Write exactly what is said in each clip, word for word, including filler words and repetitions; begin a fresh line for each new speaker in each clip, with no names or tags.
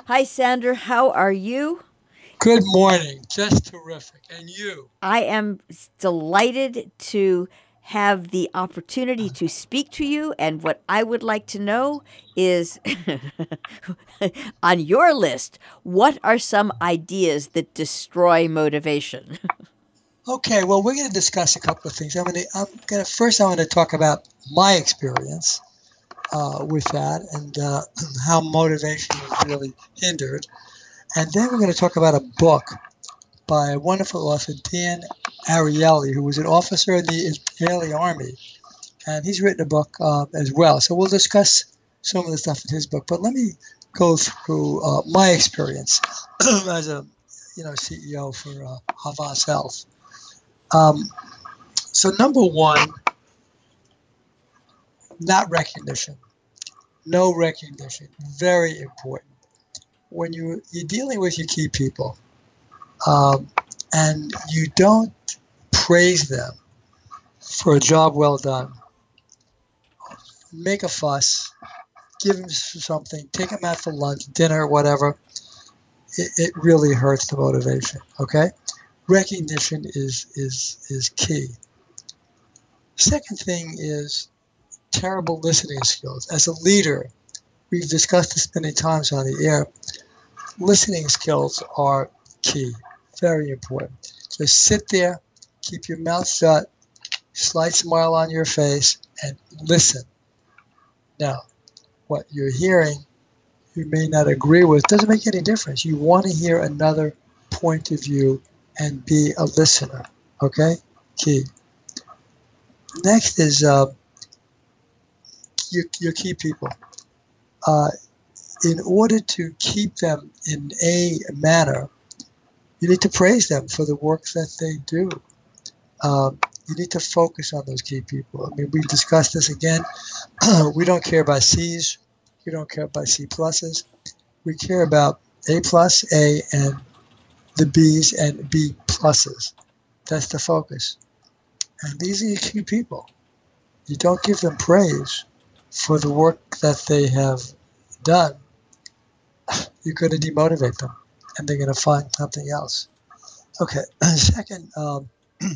Hi, Sandra. How are you?
Good morning. Just terrific. And you?
I am delighted to have the opportunity to speak to you. And what I would like to know is on your list, what are some ideas that destroy motivation?
Okay, well, we're going to discuss a couple of things. I'm going to, I'm going to first, I want to talk about my experience uh, with that and uh, how motivation is really hindered. And then we're going to talk about a book by a wonderful author, Dan Ariely, who was an officer in the Israeli army. And he's written a book uh, as well. So we'll discuss some of the stuff in his book. But let me go through uh, my experience as a you know C E O for uh, Havas Health. Um, so number one, not recognition. No recognition. Very important. When you, you're dealing with your key people um, and you don't praise them for a job well done, make a fuss, give them something, take them out for lunch, dinner, whatever, it, it really hurts the motivation, okay? Recognition is, is, is key. Second thing is terrible listening skills. As a leader, we've discussed this many times on the air, listening skills are key, very important. Just sit there, keep your mouth shut, slight smile on your face, and listen. Now, what you're hearing, you may not agree with, doesn't make any difference. You want to hear another point of view and be a listener, okay? Key. Next is uh, your, your key people. Uh, in order to keep them in a manner, you need to praise them for the work that they do. Um, you need to focus on those key people. I mean, we've discussed this again. We don't care about C's. We don't care about C pluses. We care about A plus, A, and the B's and B pluses. That's the focus. And these are your key people. You don't give them praise for the work that they have done, you're going to demotivate them, and they're going to find something else. Okay. Second, um, you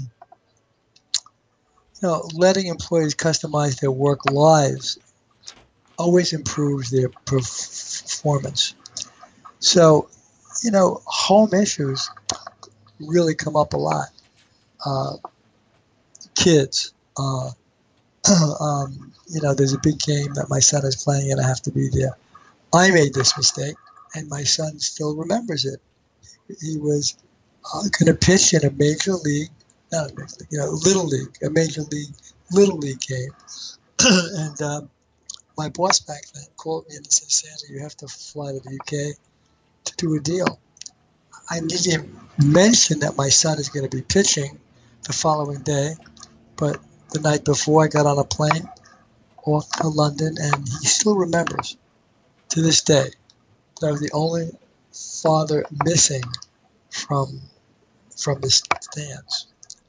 know, letting employees customize their work lives always improves their performance. So, you know, home issues really come up a lot. Uh, kids, uh, um, you know, there's a big game that my son is playing, and I have to be there. I made this mistake, and my son still remembers it. He was uh, going to pitch in a major league, not a major league, you know, little league, a major league, little league game. and um, my boss back then called me and said, Sandra, you have to fly to the U K to do a deal. I didn't mention that my son is going to be pitching the following day, but the night before I got on a plane off to London, and he still remembers to this day that I was the only father missing from from the stands.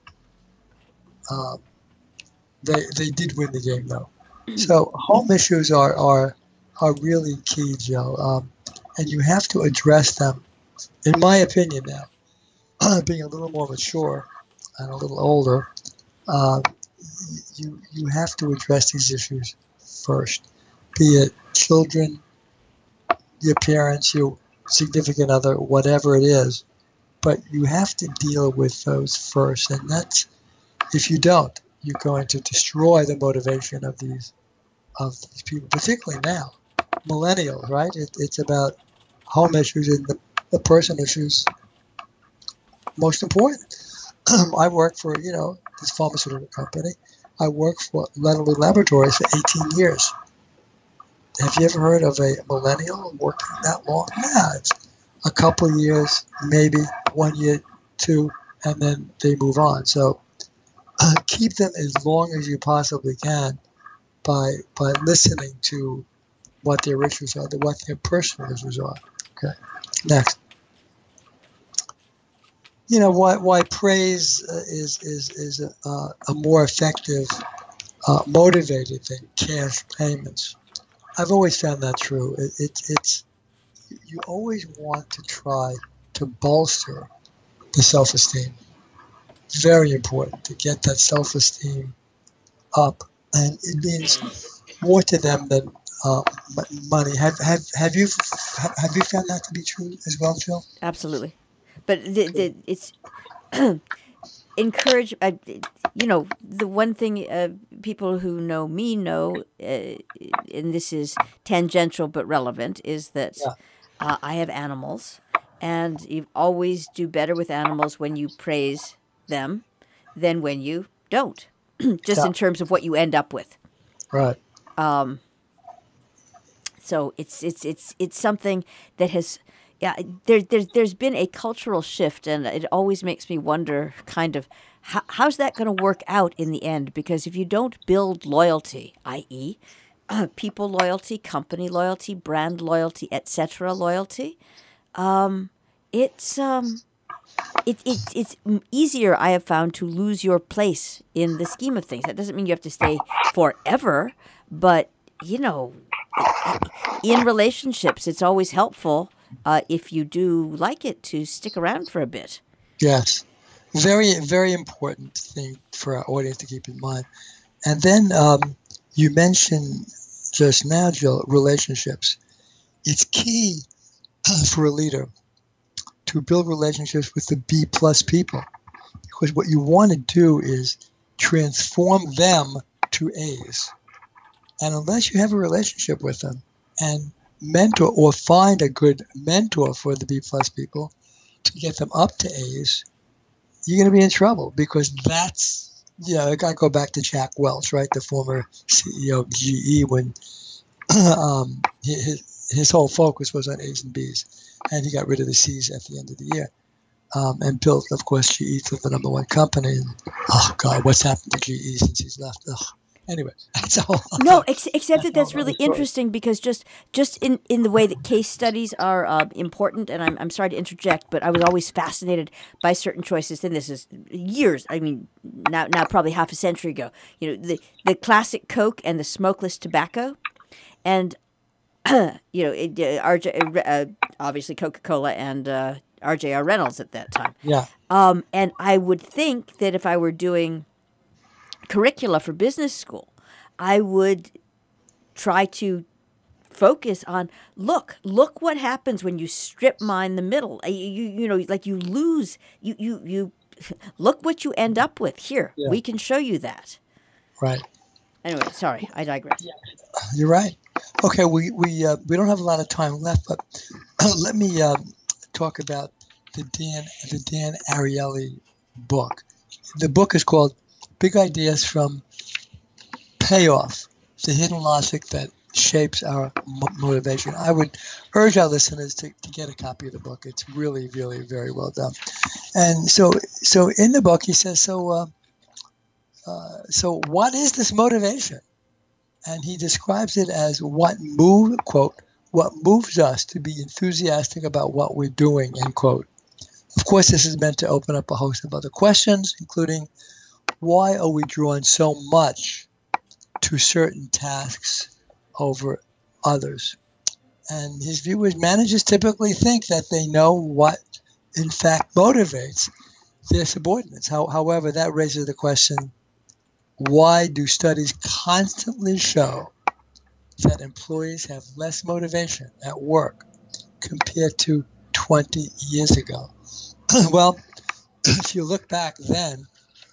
Um, they they did win the game though. So home issues are are are really key, Joe, um, and you have to address them. In my opinion, now being a little more mature and a little older, uh, you you have to address these issues first. Be it children, your parents, your significant other, whatever it is. But you have to deal with those first, and that's if you don't, you're going to destroy the motivation of these of these people, particularly now, millennials. Right? It, it's about home issues and the, the person issues most important. I work for you know this pharmaceutical company. I worked for Lederle Laboratories for eighteen years. Have you ever heard of a millennial working that long? Yeah, it's a couple of years, maybe one year, two, and then they move on. So uh, keep them as long as you possibly can by by listening to what their issues are, what their personal issues are. Okay, next. You know why why praise uh, is is is a, uh, a more effective uh, motivator than cash payments. I've always found that true. It, it, it's you, you always want to try to bolster the self-esteem. Very important to get that self-esteem up, and it means more to them than uh, money. Have have have you have you found that to be true as well, Jill?
Absolutely. But the, the, it's encourage, uh, you know, the one thing uh, people who know me know, uh, and this is tangential but relevant, is that
Yeah.
uh, I have animals, and you always do better with animals when you praise them than when you don't, just
Yeah.
in terms of what you end up with.
Right.
Um, so it's it's it's it's something that has, yeah. There there's there's been a cultural shift, and it always makes me wonder, kind of, how, how's that going to work out in the end? Because if you don't build loyalty, that is, uh, people loyalty, company loyalty, brand loyalty, et cetera loyalty, um, it's um. It, it, it's easier, I have found, to lose your place in the scheme of things. That doesn't mean you have to stay forever, but, you know, in relationships, it's always helpful, uh, if you do like it, to stick around for a bit.
Yes. Very, very important thing for our audience to keep in mind. And then um, you mentioned just now, Jill, relationships. It's key for a leader to build relationships with the B plus people, because what you want to do is transform them to A's. And unless you have a relationship with them and mentor or find a good mentor for the B plus people to get them up to A's, you're going to be in trouble, because that's, you know, I got to go back to Jack Welch, right, the former C E O of G E, when um, his, his whole focus was on A's and B's. And he got rid of the C's at the end of the year, um, and built, of course, G E to the number one company. And, oh, God, what's happened to G E since he's left? Ugh. Anyway, that's a whole
No, ex- except that that's
a whole
really
other story.
interesting, because just just in, in the way that case studies are uh, important, and I'm, I'm sorry to interject, but I was always fascinated by certain choices, and this is years, I mean, now now probably half a century ago, you know, the, the classic Coke and the smokeless tobacco, and, you know, it, uh, R J, uh, obviously Coca-Cola and uh, R J R Reynolds at that time.
Yeah.
Um, and I would think that if I were doing curricula for business school, I would try to focus on, look, look what happens when you strip mine the middle. You, you, you know, like you lose, you, you, you, look what you end up with. Here,
Yeah.
we can show you that.
Right.
Anyway, sorry, I digress.
You're right. Okay, we we uh, we don't have a lot of time left, but let me uh, talk about the Dan the Dan Ariely book. The book is called Big Ideas from Payoff: The Hidden Logic That Shapes Our Mo- Motivation. I would urge our listeners to, to get a copy of the book. It's really, really, very well done. And so, so in the book, he says, so, uh, uh, so what is this motivation? And he describes it as what move, quote, what moves us to be enthusiastic about what we're doing, end quote. Of course, this is meant to open up a host of other questions, including why are we drawn so much to certain tasks over others? And his view is managers typically think that they know what, in fact, motivates their subordinates. How, however, that raises the question, why do studies constantly show that employees have less motivation at work compared to twenty years ago? Well, if you look back then,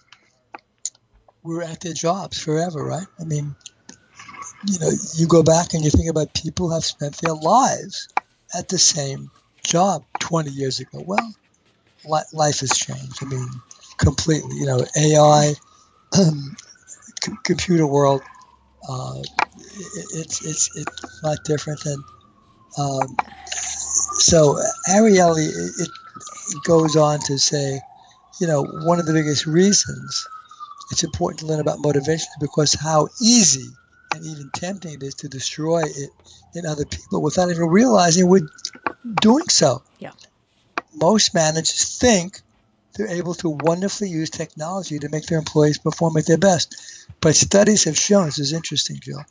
we were at their jobs forever, right? I mean, you know, you go back and you think about people who have spent their lives at the same job twenty years ago. Well, li- life has changed. I mean, completely. You know, A I, um, c- computer world. Uh, it, it's it's it's not different than. Um, so Ariely, it, it goes on to say, you know, one of the biggest reasons it's important to learn about motivation because how easy and even tempting it is to destroy it in other people without even realizing we're doing so.
Yeah.
Most managers think they're able to wonderfully use technology to make their employees perform at their best. But studies have shown, this is interesting, Jill,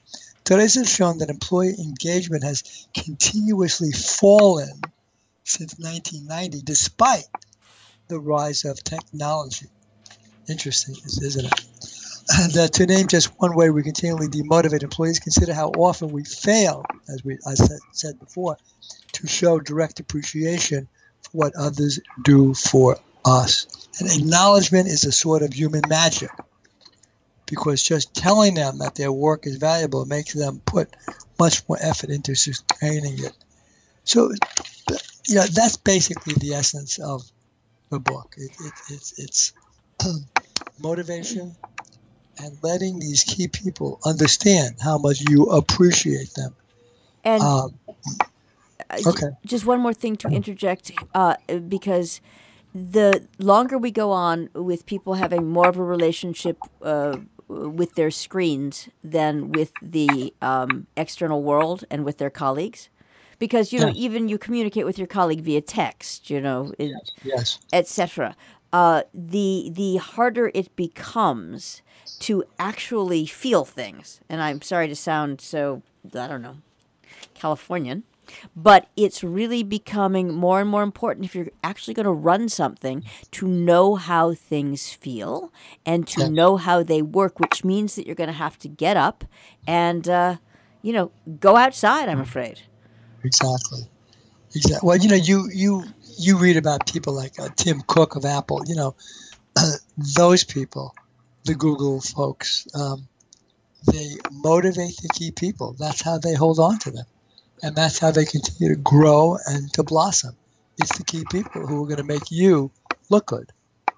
Studies have shown that employee engagement has continuously fallen since nineteen ninety, despite the rise of technology. Interesting, isn't it? And uh, to name just one way we continually demotivate employees, consider how often we fail, as we I said, said before, to show direct appreciation for what others do for us. And acknowledgement is a sort of human magic, because just telling them that their work is valuable makes them put much more effort into sustaining it. So, you know, that's basically the essence of the book. It, it, it's it's motivation and letting these key people understand how much you appreciate them.
And
Um, okay.
just one more thing to interject, uh, because the longer we go on with people having more of a relationship uh, with their screens than with the um, external world and with their colleagues, because, you know,
Yeah.
even you communicate with your colleague via text, you know,
Yes. Yes.
et cetera. Uh, the the harder it becomes to actually feel things. And I'm sorry to sound so, I don't know, Californian, but it's really becoming more and more important if you're actually going to run something to know how things feel and to
Yeah.
know how they work, which means that you're going to have to get up and, uh, you know, go outside, I'm afraid.
Exactly. Exactly. Well, you know, you you you read about people like uh, Tim Cook of Apple. You know, those people, the Google folks, um, they motivate the key people. That's how they hold on to them, and that's how they continue to grow and to blossom. It's the key people who are going to make you look good.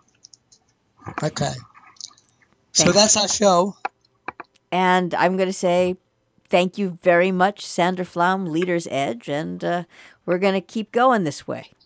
Okay. So
Thank-
that's our show.
And I'm going to say thank you very much, Sandra Flaum, Leader's Edge, and uh, we're going to keep going this way.